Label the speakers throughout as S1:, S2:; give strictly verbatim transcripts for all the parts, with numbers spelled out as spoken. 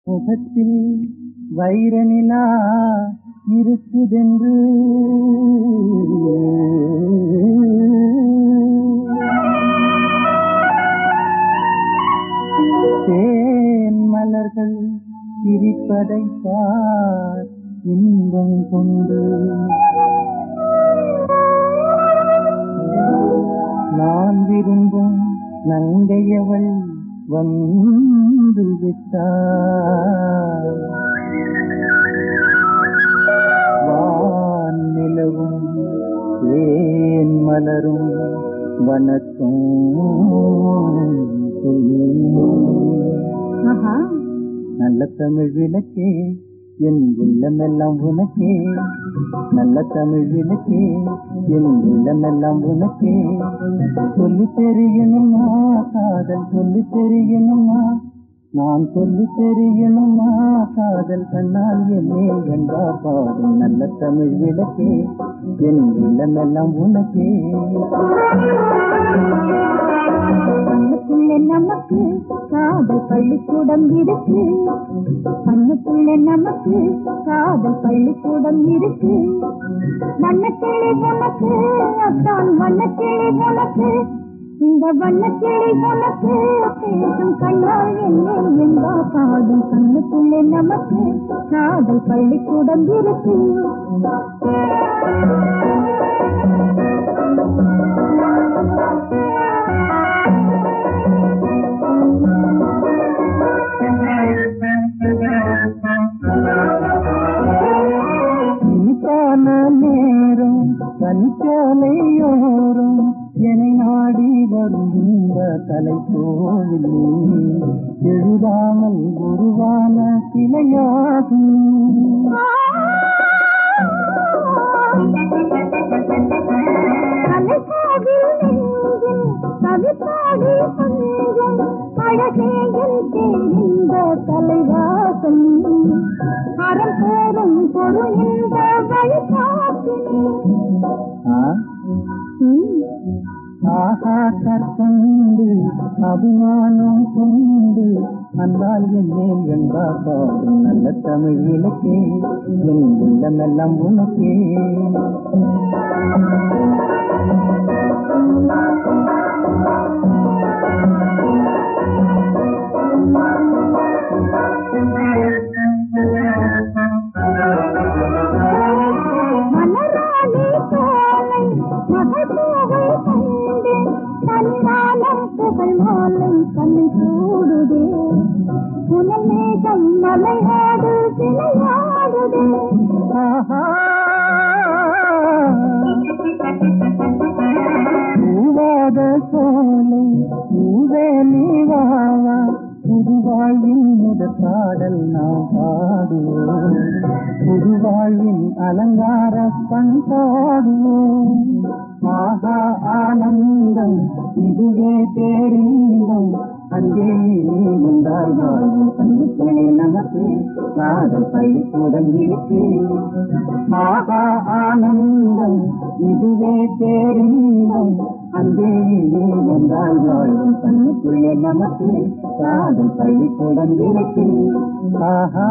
S1: முகத்தில் வைர நிலா இருக்குதென்று தேன் மலர்கள் சிரிப்பதை பார் இன்பம் கொண்டு நான் விரும்பும் நங்கையவள் வந்து விட்டார் வான் நிலவும் ஏன் மலரும் வணக்கம் நல்ல தமிழ் விளக்கே என் உள்ளமெல்லாம் உனக்கே நல்ல தமிழ் விளக்கே என் உள்ளமெல்லாம் உனக்கே சொல்லி தெரியணுமா காதல் சொல்லி தெரியணுமா நான் சொல்லி தெரியணுமா காதல் கண்ணால் என்னேல் வென்றா பாடும் நல்ல தமிழ் விளக்கே என் உள்ளமெல்லாம் உனக்கே
S2: கண்ணுக்குள்ளே நமக்கு காதல் பள்ளிக்கூடம் இருக்கு கண்ணுக்குள்ளே நமக்கு காதல் பள்ளிக்கூடம் இருக்கு வண்ணக்கிளி உனக்கு அத்தான் வண்ணக்கிளி உனக்கு இந்த வண்ணக்கிளி உனக்கு பேசும் கண்ணால் என்ன என்பா பாடும் கண்ணுக்குள்ளே நமக்கு காதல் பள்ளிக்கூடம் இருக்கு
S1: நேரம் கனிச்சோலையோரும் என்னை நாடி வரும் இந்த கலை கோவில் எழுதாமல் உருவான சிலையாகும்
S2: கவிப்பாடி கொஞ்சம் அழகேயில் தெரிந்த தலைவாசம் அறம் போரும் பொருள் இந்த வழிகாட்டினே
S1: ஆஹா கற்கொண்டு அபிமானம் கொண்டு அன்பால் என்னேல் வெண்பா பாடும் நல்ல தமிழ் விளக்கே என் உள்ளமெல்லாம் உனக்கே
S2: மலையாடு சிலையாடுதே
S1: பூவாத சோலை பூவே நீவாவா புதுவாழ்வின் முதற் பாடல் நாம் பாடுவோம் புதுவாழ்வின் அலங்கார பண்பாடுவோம் ஆஹா ஆனந்தம் இதுவே பேரின்பம் அங்கே நீ உண்டாய் வாழ்வும் கண்ணுக்குள்ளே நமக்கு காதல் பள்ளிக்கூடம் இருக்கு ஆஹா ஆனந்தம் இதுவே பேரின்பம் அங்கே நீ உண்டாய் வாழ்வும் கண்ணுக்குள்ளே நமக்கு காதல் பள்ளிக்கூடம் இருக்கு ஆஹா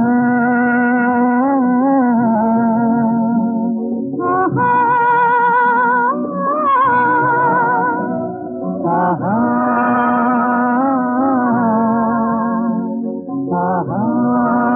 S1: ஆஹா